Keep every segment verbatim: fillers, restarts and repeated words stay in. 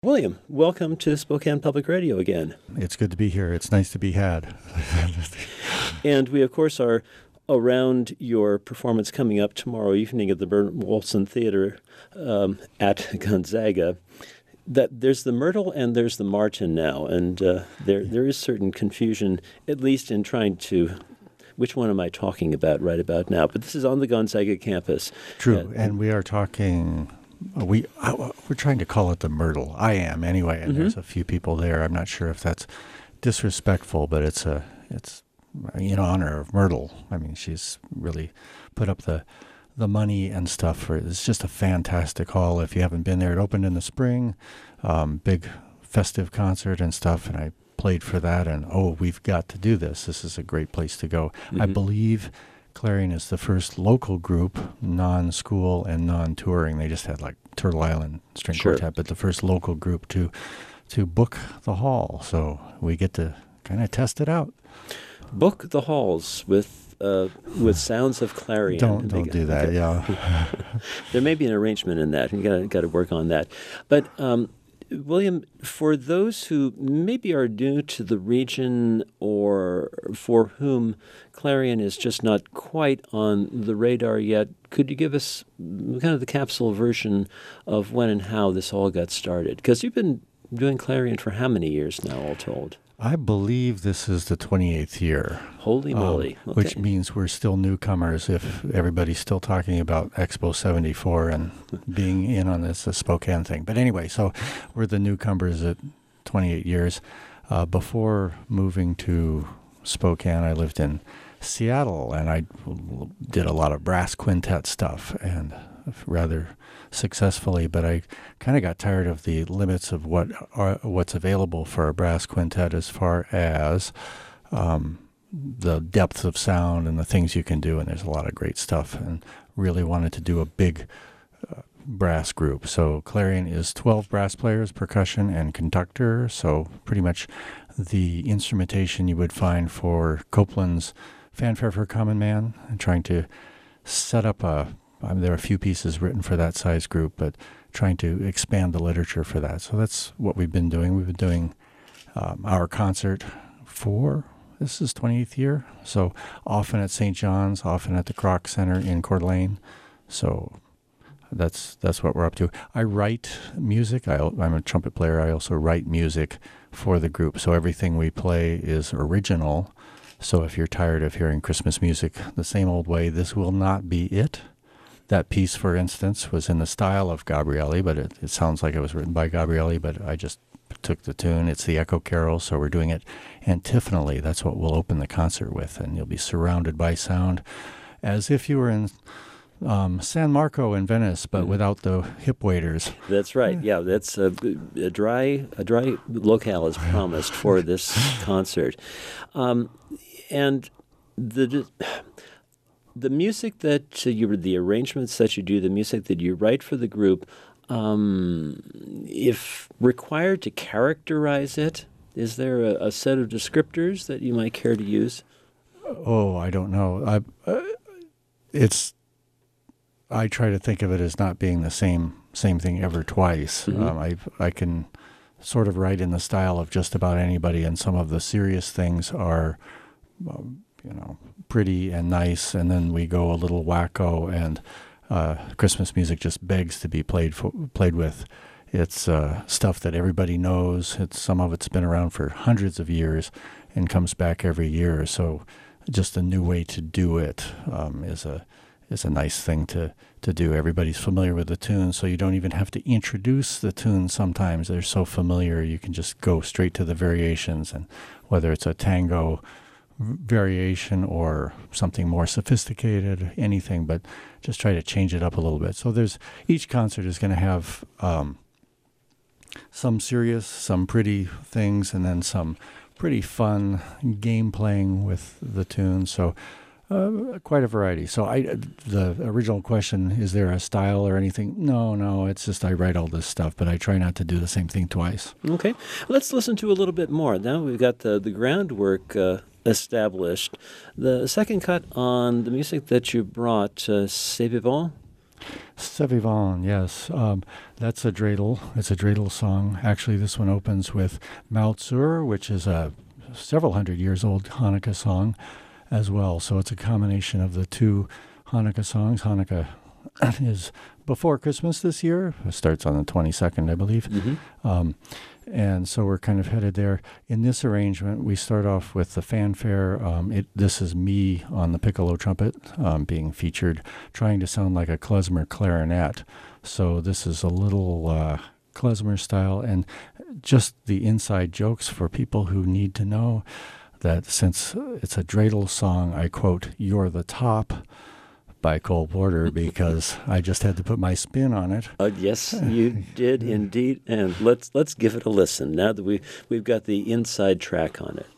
William, welcome to Spokane Public Radio again. It's good to be here. It's nice to be had. And we, of course, are around your performance coming up tomorrow evening at the Bert Wolfson Theater um, at Gonzaga. That there's the Myrtle and there's the Martin now, and uh, there there is certain confusion, at least in trying to. Which one am I talking about right about now? But this is on the Gonzaga campus. True, Uh, and we are talking. We I, we're trying to call it the Myrtle. I am anyway, and Mhm. there's a few people there. I'm not sure if that's disrespectful, but it's a it's in honor of Myrtle. I mean, she's really put up the the money and stuff for it. It's just a fantastic hall. If you haven't been there, it opened in the spring, um, big festive concert and stuff, and I played for that. And oh, we've got to do this. This is a great place to go. I Mhm. believe Clarion is the first local group, non-school and non-touring. They just had like Turtle Island String Sure. Quartet, but the first local group to to book the hall. So we get to kind of test it out. Book the halls with uh, with sounds of Clarion. Don't don't do that. Okay. Yeah. There may be an arrangement in that. You got got to work on that. But um, William, for those who maybe are new to the region or for whom Clarion is just not quite on the radar yet, could you give us kind of the capsule version of when and how this all got started? Because you've been doing Clarion for how many years now, all told? I believe this is the twenty-eighth year. Holy moly. Um, Okay. Which means we're still newcomers if everybody's still talking about Expo seventy-four and being in on this uh, Spokane thing. But anyway, so we're the newcomers at twenty-eight years. Uh, before moving to Spokane, I lived in Seattle, and I did a lot of brass quintet stuff, and rather successfully, but I kind of got tired of the limits of what are, what's available for a brass quintet as far as um, the depth of sound and the things you can do, and there's a lot of great stuff, and really wanted to do a big uh, brass group. So Clarion is twelve brass players, percussion, and conductor, so pretty much the instrumentation you would find for Copeland's Fanfare for a Common Man, and trying to set up a I mean, there are a few pieces written for that size group, but trying to expand the literature for that. So that's what we've been doing. We've been doing um, our concert for, this is twenty-eighth year, so often at Saint John's, often at the Kroc Center in Coeur d'Alene. So that's that's what we're up to. I write music. I, I'm a trumpet player. I also write music for the group. So everything we play is original. So if you're tired of hearing Christmas music the same old way, this will not be it. That piece, for instance, was in the style of Gabrielli, but it, it sounds like it was written by Gabrielli, but I just took the tune. It's the Echo Carol, so we're doing it antiphonally. That's what we'll open the concert with, and you'll be surrounded by sound as if you were in um, San Marco in Venice, but Mhm. without the hip waders. That's right. Yeah, that's a, a dry a dry locale is promised for this concert, um, and the the music that you the arrangements that you do, the music that you write for the group. Um, if required to characterize it, is there a, a set of descriptors that you might care to use? Oh, I don't know. I, uh, it's. I try to think of it as not being the same same thing ever twice. Mhm. Um, I I can sort of write in the style of just about anybody, and some of the serious things are, um, you know, pretty and nice, and then we go a little wacko, and uh, Christmas music just begs to be played for, played with. It's uh, stuff that everybody knows. It's some of it's been around for hundreds of years, and comes back every year. So, just a new way to do it um, is a is a nice thing to to do. Everybody's familiar with the tune, so you don't even have to introduce the tune. Sometimes they're so familiar, you can just go straight to the variations, and whether it's a tango variation or something more sophisticated, anything, but just try to change it up a little bit. So there's each concert is going to have um, some serious, some pretty things, and then some pretty fun game playing with the tune. So uh, quite a variety. So I, the original question, is there a style or anything? No, no, it's just I write all this stuff, but I try not to do the same thing twice. Okay, let's listen to a little bit more. Now we've got the, the groundwork uh, established. The second cut on the music that you brought, uh, C'est Vivant? C'est vivant, yes. Um, that's a dreidel. It's a dreidel song. Actually, this one opens with Mao Zur, which is a several hundred years old Hanukkah song as well. So it's a combination of the two Hanukkah songs. Hanukkah is before Christmas this year. It starts on the twenty-second, I believe. Mm-hmm. Um, and so we're kind of headed there. In this arrangement, we start off with the fanfare. Um, it, this is me on the piccolo trumpet um, being featured, trying to sound like a klezmer clarinet. So this is a little uh, klezmer style, and just the inside jokes for people who need to know that since it's a dreidel song, I quote, "You're the top," by Cole Porter, because I just had to put my spin on it. Uh, yes, you did indeed, and let's let's give it a listen now that we we've got the inside track on it.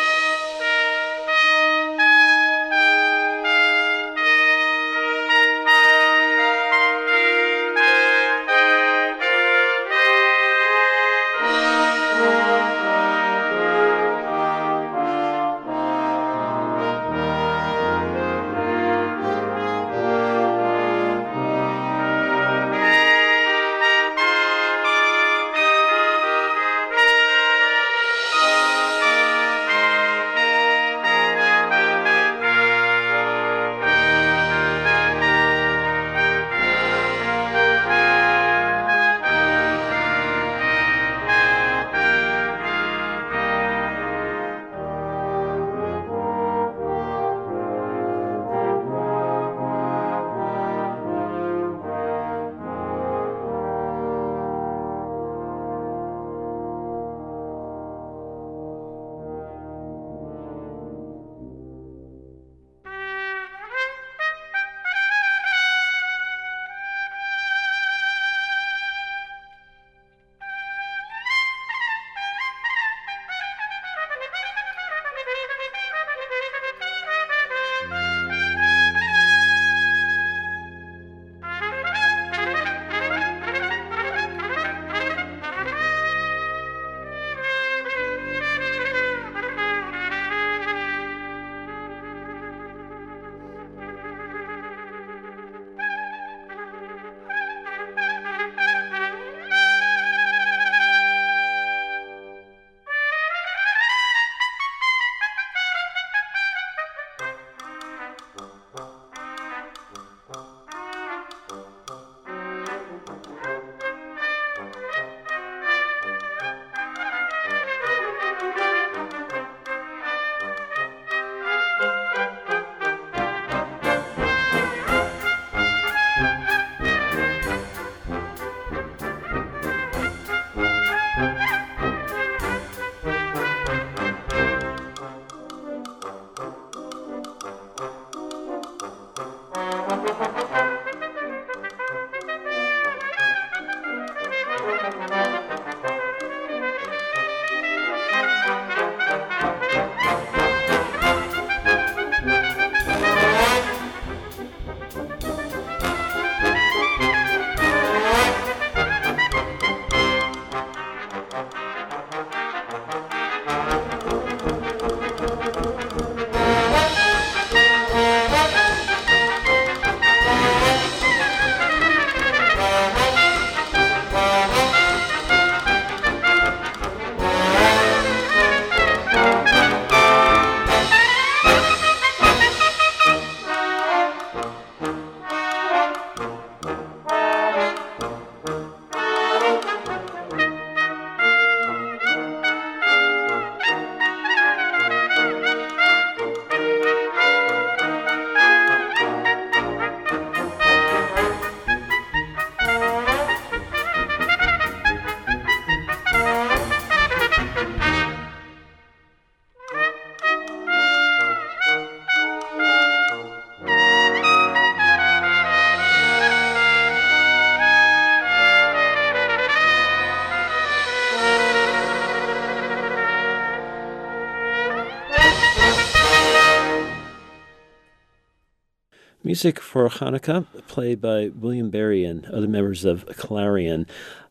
Music for Hanukkah, played by William Berry and other members of Clarion.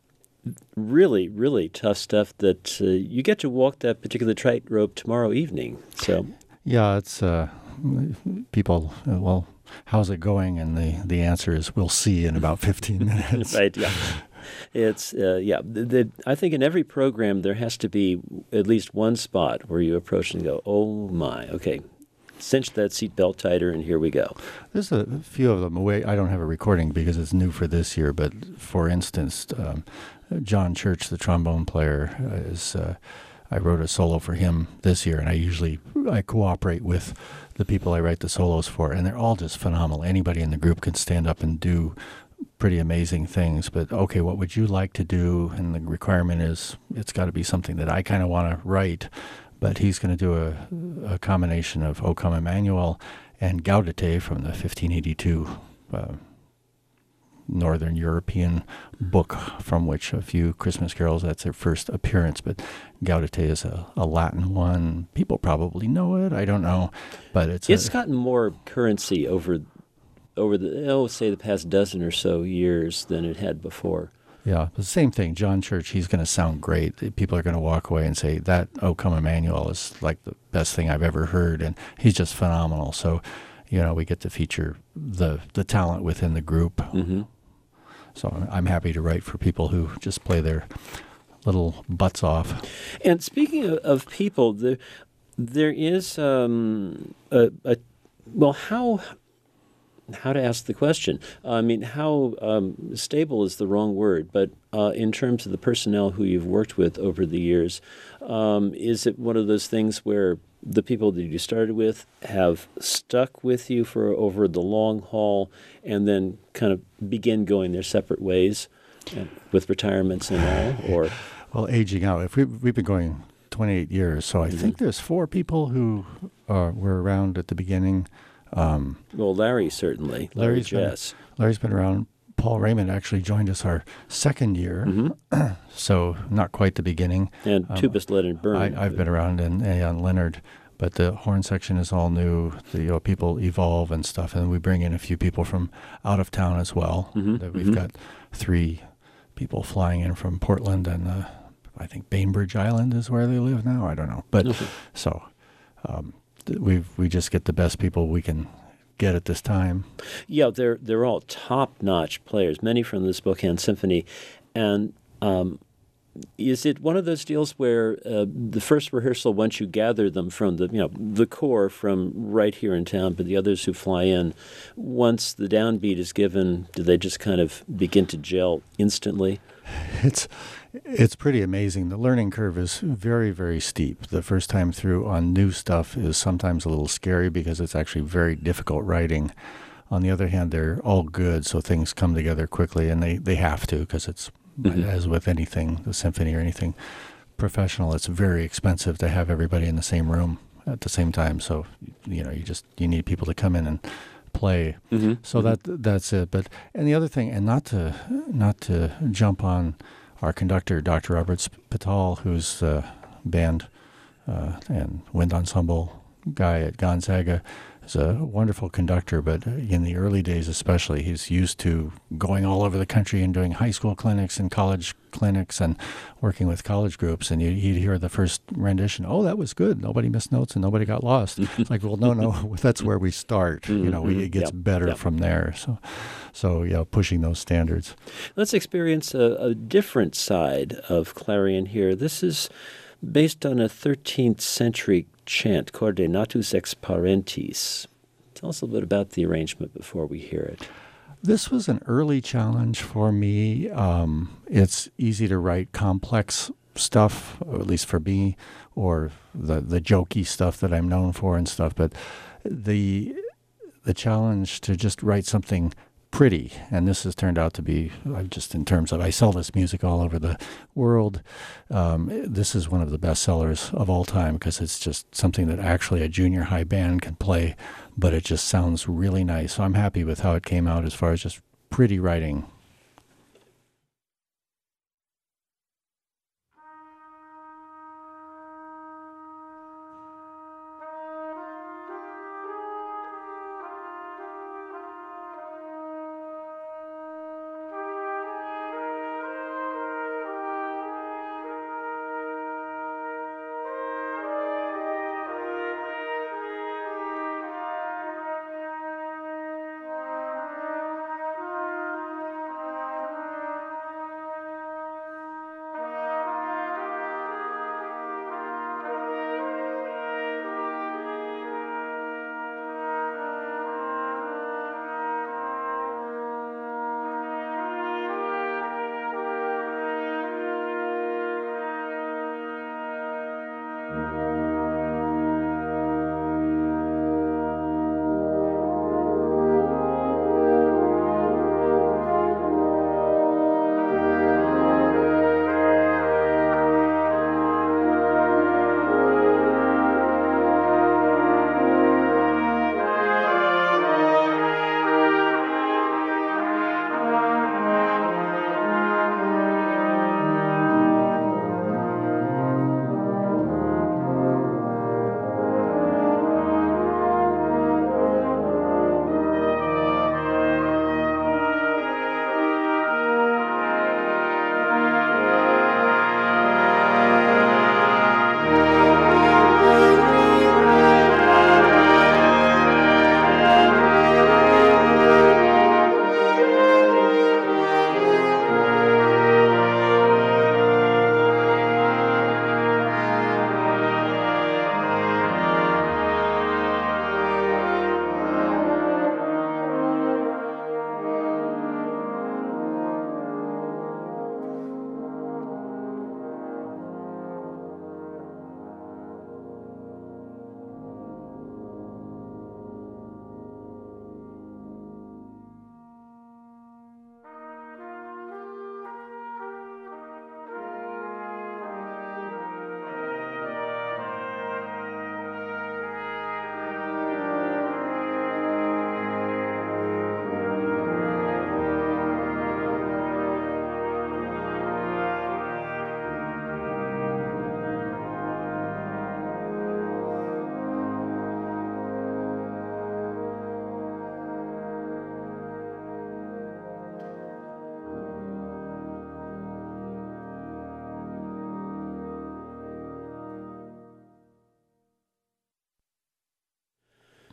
Really, really tough stuff that uh, you get to walk that particular tightrope tomorrow evening. So, yeah, it's uh, people, uh, well, how's it going? And the, the answer is, we'll see in about fifteen minutes. Right, yeah. It's, uh, yeah, the, the, I think in every program there has to be at least one spot where you approach and go, oh my, okay, cinch that seatbelt tighter and here we go. There's a few of them away. I don't have a recording because it's new for this year, but for instance, um, John Church, the trombone player, uh, is... Uh, I wrote a solo for him this year, and I usually I cooperate with the people I write the solos for, and they're all just phenomenal. Anybody in the group can stand up and do pretty amazing things. But okay, what would you like to do? And the requirement is it's got to be something that I kind of want to write. But he's going to do a, a combination of O Come Emmanuel and Gaudete from the fifteen eighty-two uh, Northern European book, from which a few Christmas carols, that's their first appearance. But Gaudete is a, a Latin one. People probably know it. I don't know. But it's It's a, gotten more currency over, over the, oh, say the past dozen or so years than it had before. Yeah, the same thing. John Church, he's going to sound great. People are going to walk away and say, that O Come Emmanuel is like the best thing I've ever heard. And he's just phenomenal. So, you know, we get to feature the, the talent within the group. Mm-hmm. So I'm happy to write for people who just play their little butts off. And speaking of, of people, there, there is um, a, a, well, how... How to ask the question. I mean, how um, stable is the wrong word, but uh, in terms of the personnel who you've worked with over the years, um, is it one of those things where the people that you started with have stuck with you for over the long haul and then kind of begin going their separate ways and with retirements and all? Or well, aging out. If we, we've been going twenty-eight years, so I mm-hmm. think there's four people who uh, were around at the beginning. Um, well, Larry certainly. Larry Larry's Jess. Been, Larry's been around. Paul Raymond actually joined us our second year, mm-hmm. so not quite the beginning. And um, tubist Leonard Byrne. I, I've been around, and Aon Leonard, but the horn section is all new. The you know, people evolve and stuff, and we bring in a few people from out of town as well. Mm-hmm. We've mm-hmm. got three people flying in from Portland, and uh, I think Bainbridge Island is where they live now. I don't know, but okay. so. Um, We we just get the best people we can get at this time. Yeah, they're they're all top-notch players, many from the Spokane Symphony. And um, is it one of those deals where uh, the first rehearsal, once you gather them from the, you know, the core from right here in town, but the others who fly in, once the downbeat is given, do they just kind of begin to gel instantly? It's it's pretty amazing. The learning curve is very, very steep. The first time through on new stuff is sometimes a little scary because it's actually very difficult writing. On the other hand, they're all good, so things come together quickly, and they, they have to because it's, mm-hmm. as with anything, the symphony or anything professional, it's very expensive to have everybody in the same room at the same time. So, you know, you just you need people to come in and play. Mm-hmm. So mm-hmm. that that's it. But and the other thing, and not to not to jump on our conductor, Doctor Robert Spital, who's the band uh, and wind ensemble guy at Gonzaga, is a wonderful conductor. But in the early days, especially, he's used to going all over the country and doing high school clinics and college clinics and working with college groups. And he'd hear the first rendition, "Oh, that was good. Nobody missed notes and nobody got lost." It's like, well, no, no, that's where we start. You know, we, it gets yep. better yep. from there. So, so yeah, pushing those standards. Let's experience a, a different side of Clarion here. This is based on a thirteenth century chant, Corde natus ex parentis. Tell us a little bit about the arrangement before we hear it. This was an early challenge for me. Um, it's easy to write complex stuff, or at least for me, or the the jokey stuff that I'm known for and stuff. But the the challenge to just write something pretty, and this has turned out to be, uh, just in terms of, I sell this music all over the world. Um, this is one of the best sellers of all time because it's just something that actually a junior high band can play, but it just sounds really nice. So I'm happy with how it came out as far as just pretty writing.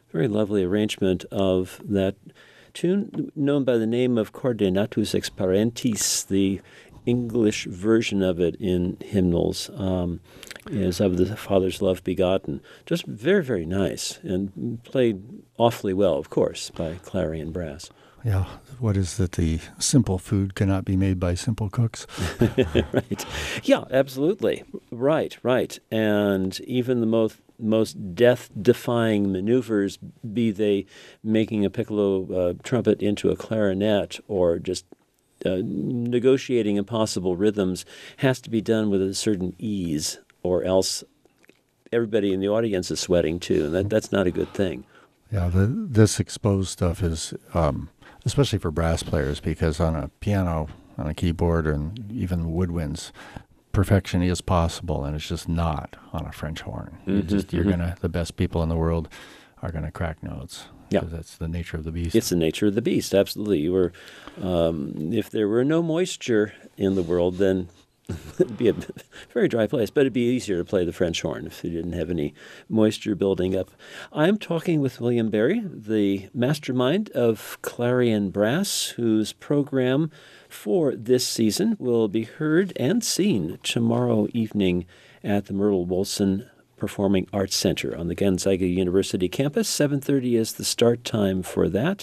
very lovely arrangement of that tune known by the name of Coordinatus ex Parentis. The English version of it in hymnals um, is Of the Father's Love Begotten. Just very, very nice, and played awfully well, of course, by Clarion Brass. Yeah, what is that? The simple food cannot be made by simple cooks. Right. Yeah, absolutely. Right, right. And even the most most death-defying maneuvers, be they making a piccolo uh, trumpet into a clarinet or just uh, negotiating impossible rhythms, has to be done with a certain ease, or else everybody in the audience is sweating too, and that, that's not a good thing. Yeah, the, this exposed stuff is, um, especially for brass players, because on a piano, on a keyboard, and even woodwinds, perfection is possible, and it's just not on a French horn. Mm-hmm, you just, you're mm-hmm. gonna, the best people in the world are gonna crack notes. Yeah, that's the nature of the beast. It's the nature of the beast. Absolutely. You were, um, if there were no moisture in the world, then it'd be a very dry place, but it'd be easier to play the French horn if you didn't have any moisture building up. I'm talking with William Barry, the mastermind of Clarion Brass, whose program for this season will be heard and seen tomorrow evening at the Myrtle Wolson Performing Arts Center on the Gonzaga University campus. seven thirty is the start time for that.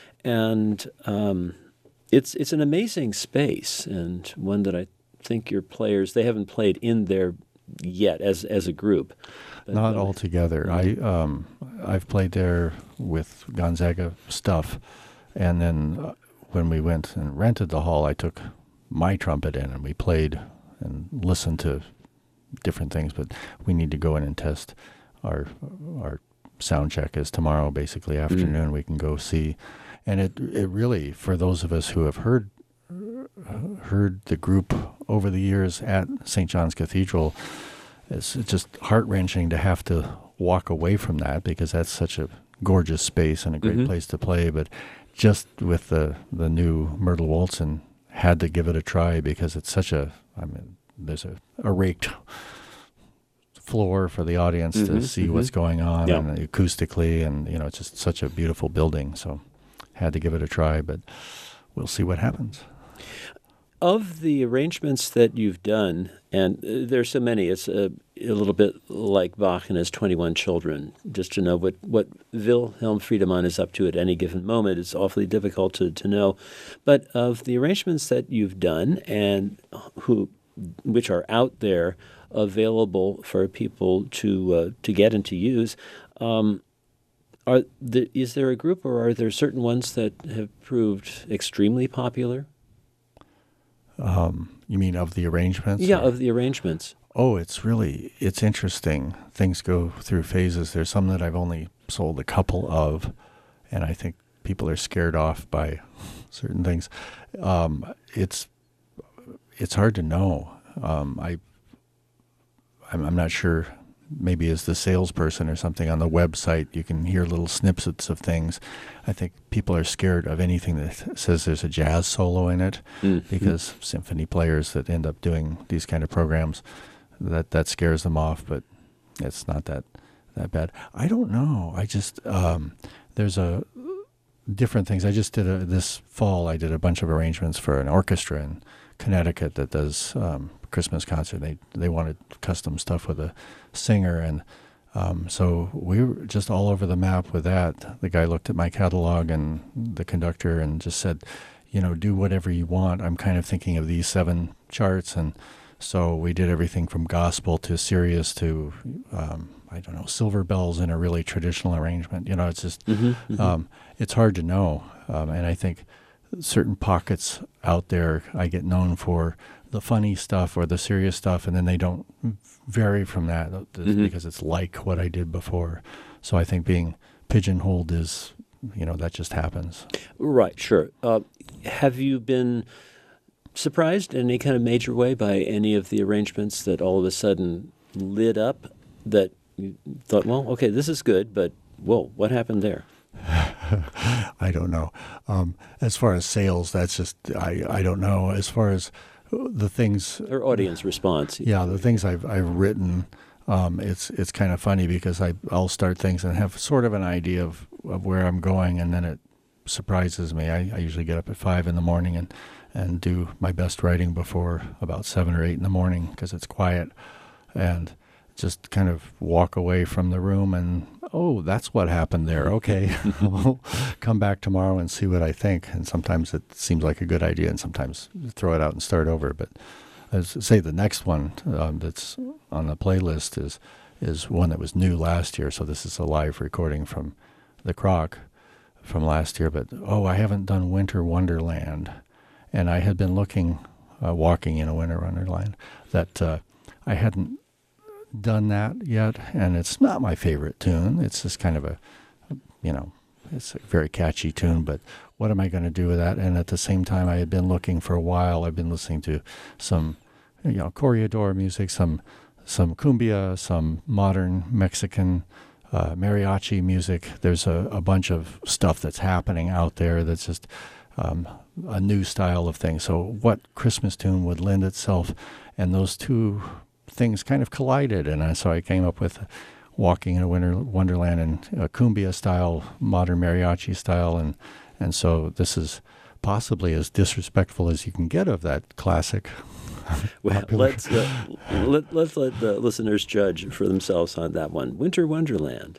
And um, it's it's an amazing space, and one that I think your players, they haven't played in there yet as as a group. But, Not uh, all together. I um I've played there with Gonzaga stuff, and then uh, when we went and rented the hall, I took my trumpet in and we played and listened to different things. But we need to go in and test our our sound check is tomorrow, basically afternoon. Mm. We can go see, and it it really, for those of us who have heard. heard the group over the years at Saint John's Cathedral, it's just heart-wrenching to have to walk away from that, because that's such a gorgeous space and a great mm-hmm. place to play. But just with the, the new Myrtle Wolson, had to give it a try, because it's such a, I mean, there's a, a raked floor for the audience mm-hmm, to see mm-hmm. what's going on yeah. and acoustically, and, you know, it's just such a beautiful building. So had to give it a try, but we'll see what happens. Of the arrangements that you've done, and uh, there's so many, it's a, a little bit like Bach and his twenty-one children, just to know what, what Wilhelm Friedemann is up to at any given moment. It's awfully difficult to, to know. But of the arrangements that you've done, and who, which are out there available for people to uh, to get and to use, um, are the, is there a group, or are there certain ones that have proved extremely popular? Um, you mean of the arrangements? Yeah, or? of the arrangements. Oh, it's really, it's interesting. Things go through phases. There's some that I've only sold a couple of, and I think people are scared off by certain things. Um, it's it's hard to know. Um, I, I'm, I'm not sure. Maybe as the salesperson or something on the website, you can hear little snippets of things. I think people are scared of anything that says there's a jazz solo in it, mm-hmm. because symphony players that end up doing these kind of programs, that, that scares them off, but it's not that, that bad. I don't know. I just, um, there's a different things. I just did a, this fall, I did a bunch of arrangements for an orchestra in Connecticut that does um, Christmas concert. They they wanted custom stuff with a singer, and um, so we were just all over the map with that. The guy looked at my catalog and the conductor and just said, you know, do whatever you want. I'm kind of thinking of these seven charts, and so we did everything from gospel to serious to um, I don't know, silver bells in a really traditional arrangement. You know, it's just mm-hmm, mm-hmm. Um, it's hard to know, um, and I think certain pockets out there I get known for the funny stuff or the serious stuff, and then they don't vary from that mm-hmm. because it's like what I did before. So I think being pigeonholed is, you know, that just happens. Right, sure. Uh, have you been surprised in any kind of major way by any of the arrangements that all of a sudden lit up, that you thought, well, okay, this is good, but whoa, what happened there? I don't know. Um, as far as sales, that's just, I, I don't know. As far as the things... Or audience response. Yeah, the things I've I've written, um, it's it's kind of funny because I, I'll start things and have sort of an idea of, of where I'm going, and then it surprises me. I, I usually get up at five in the morning and, and do my best writing before about seven or eight in the morning because it's quiet, and just kind of walk away from the room and, oh, that's what happened there. Okay, I'll come back tomorrow and see what I think. And sometimes it seems like a good idea, and sometimes throw it out and start over. But as say the next one um, that's on the playlist is is one that was new last year. So this is a live recording from the Croc from last year. But oh, I haven't done Winter Wonderland, and I had been looking, uh, walking in a Winter Wonderland, that uh, I hadn't done that yet, and it's not my favorite tune. It's just kind of a, you know, it's a very catchy tune, but what am I going to do with that? And at the same time, I had been looking for a while. I've been listening to some, you know, corridor music, some some cumbia, some modern Mexican uh, mariachi music. There's a, a bunch of stuff that's happening out there that's just um, a new style of thing. So what Christmas tune would lend itself? And those two things kind of collided, and I, so I came up with Walking in a Winter Wonderland and a cumbia style, modern mariachi style, and and so this is possibly as disrespectful as you can get of that classic. Well, let's uh, let, let's let the listeners judge for themselves on that one. Winter Wonderland.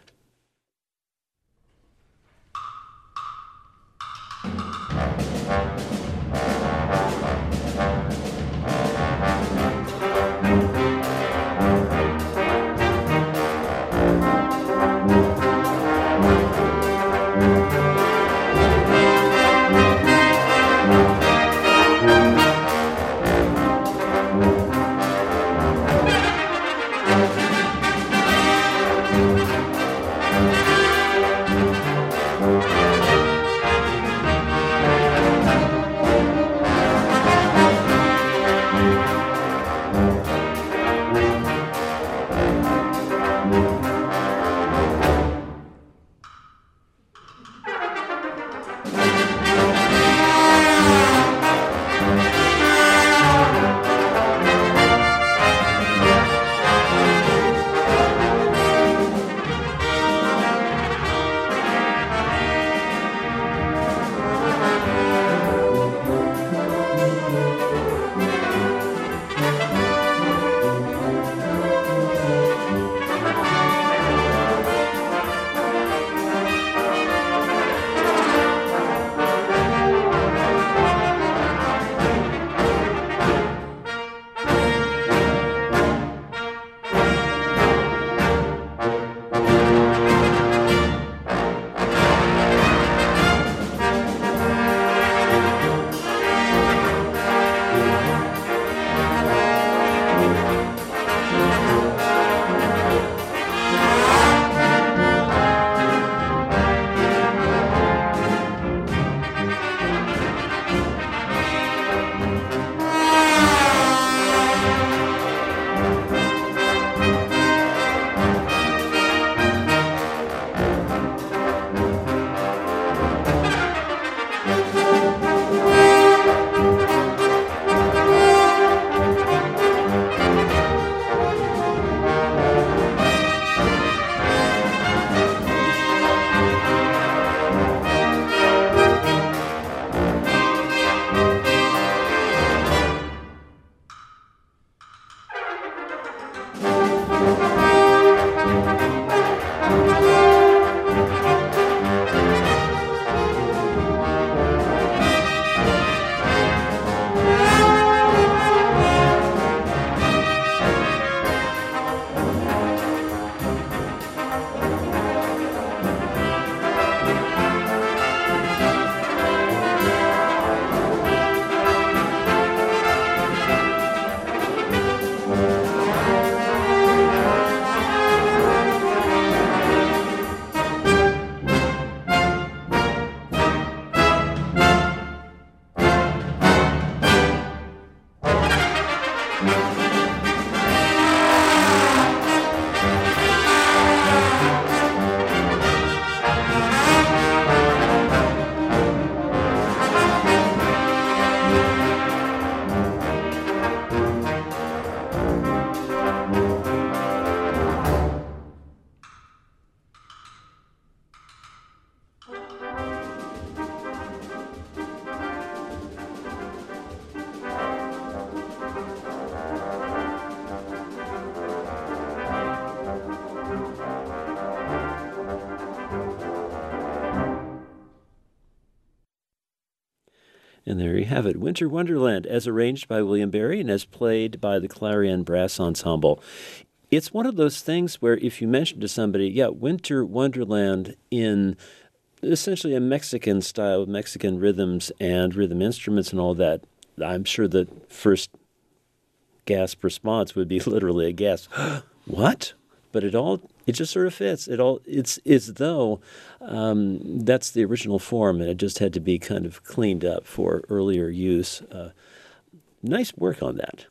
And there you have it, Winter Wonderland, as arranged by William Barry and as played by the Clarion Brass Ensemble. It's one of those things where if you mention to somebody, yeah, Winter Wonderland in essentially a Mexican style with Mexican rhythms and rhythm instruments and all that, I'm sure the first gasp response would be literally a gasp. What? But it all, it just sort of fits. It all, it's as though um, that's the original form, and it just had to be kind of cleaned up for earlier use. Uh, nice work on that.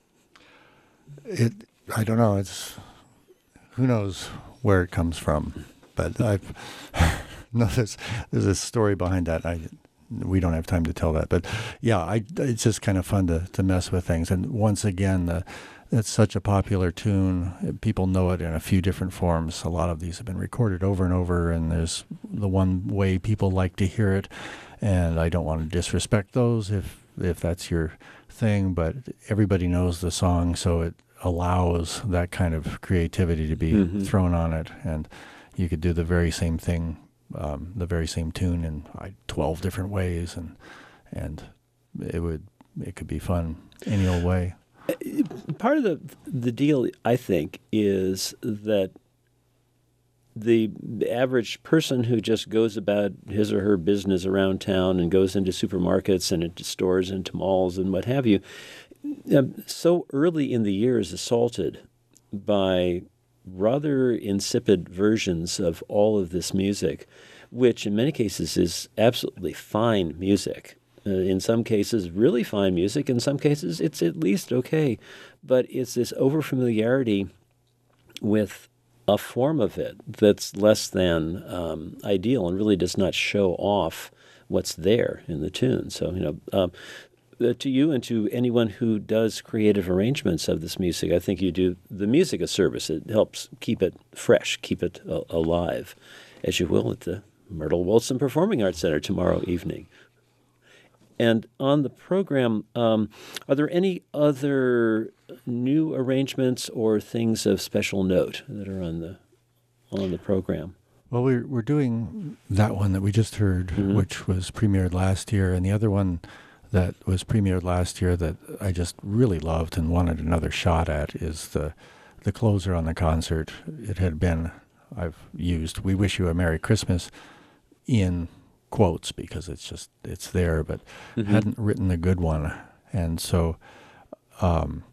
It, I don't know. It's who knows where it comes from, but I've no. There's there's a story behind that. I we don't have time to tell that, but yeah, I it's just kind of fun to to mess with things. And once again, the it's such a popular tune. People know it in a few different forms. A lot of these have been recorded over and over, and there's the one way people like to hear it. And I don't want to disrespect those if if that's your thing, but everybody knows the song, so it allows that kind of creativity to be mm-hmm. thrown on it. And you could do the very same thing, um, the very same tune in uh, twelve different ways, and and it would it could be fun any old way. Part of the the deal, I think, is that the average person who just goes about his or her business around town and goes into supermarkets and into stores, into malls and what have you, um, so early in the year is assaulted by rather insipid versions of all of this music, which in many cases is absolutely fine music. Uh, in some cases, really fine music. In some cases, it's at least okay. But it's this overfamiliarity with a form of it that's less than um, ideal and really does not show off what's there in the tune. So, you know, um, uh, to you and to anyone who does creative arrangements of this music, I think you do the music a service. It helps keep it fresh, keep it uh, alive, as you will at the Myrtle Wilson Performing Arts Center tomorrow evening. And on the program, um, are there any other new arrangements or things of special note that are on the on the program? Well, we're we're doing that one that we just heard, mm-hmm. which was premiered last year, and the other one that was premiered last year that I just really loved and wanted another shot at is the the closer on the concert. It had been I've used "We Wish You a Merry Christmas" in quotes because it's just it's there, but mm-hmm. hadn't written a good one, and so um,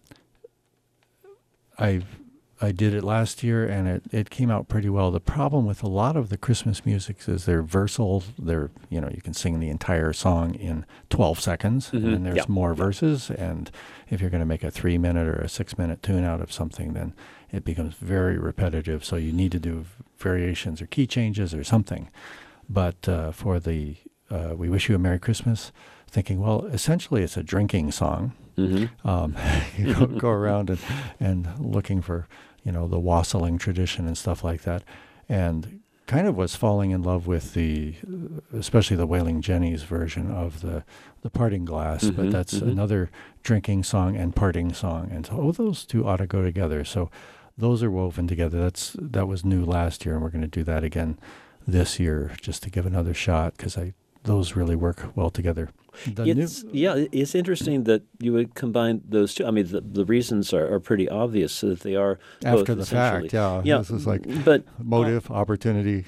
I I did it last year, and it, it came out pretty well. The problem with a lot of the Christmas music is they're versal. They're you know you can sing the entire song in twelve seconds, mm-hmm. and then there's yeah. more verses. And if you're going to make a three minute or a six minute tune out of something, then it becomes very repetitive. So you need to do variations or key changes or something. But uh, for the uh, We Wish You a Merry Christmas, thinking, well, essentially it's a drinking song. Mm-hmm. Um, you go, go around and, and looking for, you know, the wassailing tradition and stuff like that. And kind of was falling in love with the, especially the Wailing Jenny's version of the, the Parting Glass. Mm-hmm, but that's mm-hmm. another drinking song and parting song. And so, oh, those two ought to go together. So those are woven together. That's That was new last year, and we're going to do that again this year, just to give another shot, because I those really work well together. The it's, new, yeah, it's interesting that you would combine those two. I mean, the, the reasons are, are pretty obvious, so that they are after both the fact. Yeah, yeah. This is like but, motive, uh, opportunity,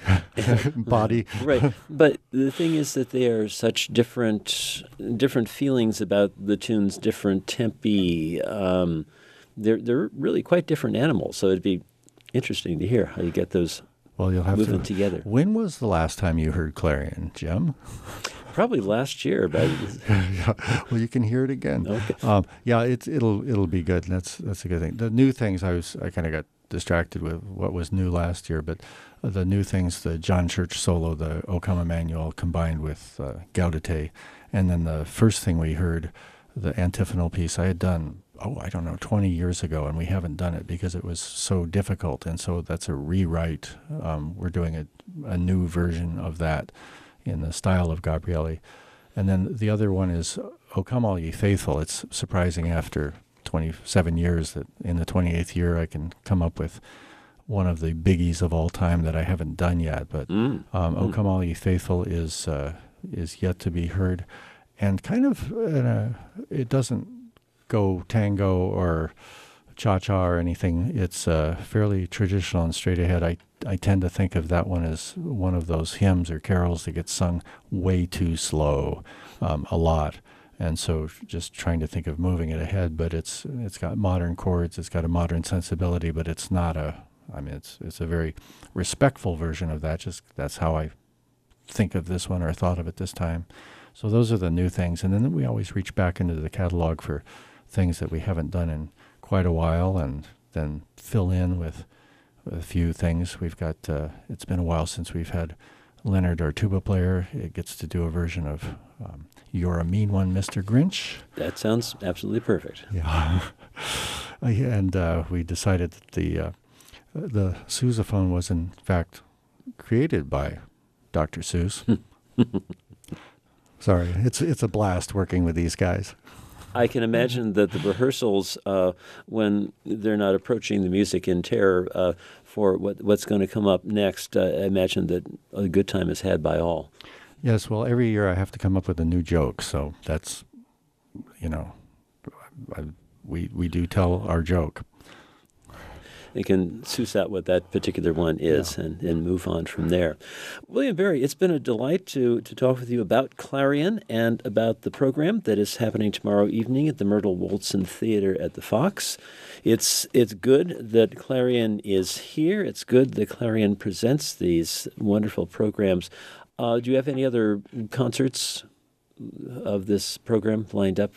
body. Right, but the thing is that they are such different different feelings about the tunes, different tempi. Um, they're they're really quite different animals. So it'd be interesting to hear how you get those. Well, you'll have moving to together. When was the last time you heard Clarion, Jim? Probably last year, but yeah. Well, you can hear it again. Okay. Um, yeah, it's it'll it'll be good. That's that's a good thing. The new things, I was I kind of got distracted with what was new last year, but uh, the new things, the John Church solo, the O Come Emmanuel, combined with uh, Gaudete, and then the first thing we heard, the antiphonal piece, I had done. Oh, I don't know, twenty years ago, and we haven't done it because it was so difficult, and so that's a rewrite. Um, we're doing a, a new version of that in the style of Gabrieli. And then the other one is O Come All Ye Faithful. It's surprising after twenty-seven years that in the twenty-eighth year I can come up with one of the biggies of all time that I haven't done yet. But mm. Um, mm. O Come All Ye Faithful is uh, is yet to be heard. and kind of in a, it doesn't go tango or cha-cha or anything. It's uh, fairly traditional and straight ahead. I, I tend to think of that one as one of those hymns or carols that gets sung way too slow um, a lot. And so just trying to think of moving it ahead, but it's it's got modern chords, it's got a modern sensibility, but it's not a, I mean, it's it's a very respectful version of that. Just that's how I think of this one or thought of it this time. So those are the new things. And then we always reach back into the catalog for things that we haven't done in quite a while, and then fill in with a few things. We've got, uh, it's been a while since we've had Leonard, our tuba player. It gets to do a version of um, You're a Mean One, Mister Grinch. That sounds absolutely perfect. Yeah. And uh, we decided that the, uh, the sousaphone was in fact created by Doctor Seuss. Sorry, it's it's a blast working with these guys. I can imagine that the rehearsals, uh, when they're not approaching the music in terror uh, for what what's going to come up next, uh, I imagine that a good time is had by all. Yes, well, every year I have to come up with a new joke, so that's, you know, I, we we do tell our joke. They can suss out what that particular one is, Yeah. and, and move on from there. William Barry, it's been a delight to, to talk with you about Clarion and about the program that is happening tomorrow evening at the Myrtle Woolson Theater at the Fox. It's it's good that Clarion is here. It's good that Clarion presents these wonderful programs. Uh, do you have any other concerts of this program lined up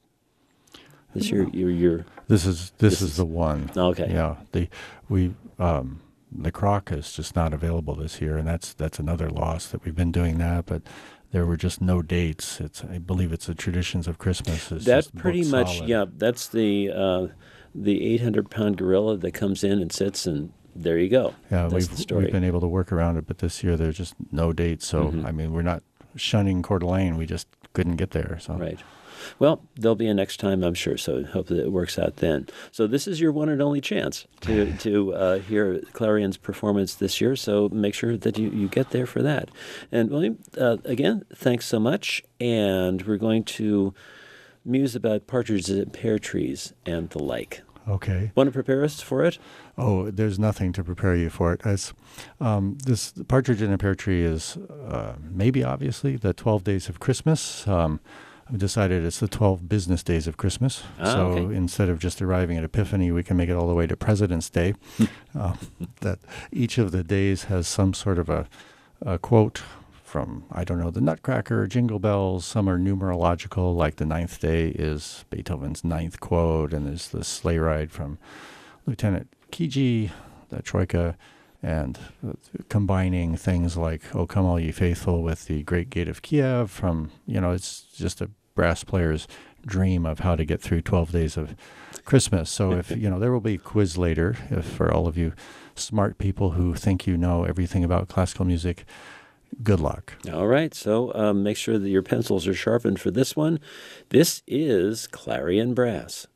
this year? Your your This is this, This is, is- the one. okay. Yeah, the we um, the Croc is just not available this year, and that's that's another loss that we've been doing that, but there were just no dates. It's I believe it's the Traditions of Christmas. It's That just pretty booked much, solid. yeah. That's the uh, the eight hundred pound gorilla that comes in and sits, and there you go. Yeah, That's we've the story. we've been able to work around it, but this year there's just no dates. So Mhm. I mean, we're not shunning Coeur d'Alene. We just couldn't get there. So Right. Well, there'll be a next time, I'm sure. So hope that it works out then. So this is your one and only chance to to uh, hear Clarion's performance this year. So make sure that you, you get there for that. And William, uh, again, thanks so much. And we're going to muse about partridges and pear trees and the like. Okay. Want to prepare us for it? Oh, there's nothing to prepare you for it. As um, this Partridge in a Pear Tree is uh, maybe obviously the twelve days of Christmas. Um, I've decided it's the twelve business days of Christmas. Ah, so okay. instead of just arriving at Epiphany, we can make it all the way to President's Day. um, that each of the days has some sort of a, a quote from, I don't know, the Nutcracker, Jingle Bells. Some are numerological, like the ninth day is Beethoven's ninth quote, and there's the sleigh ride from Lieutenant Kiji, the Troika, and uh, combining things like "O Come All Ye Faithful" with the Great Gate of Kiev. From you know, it's just a brass player's dream of how to get through twelve days of Christmas. So if you know, there will be a quiz later if for all of you smart people who think you know everything about classical music. Good luck. All right. So um, make sure that your pencils are sharpened for this one. This is Clarion Brass.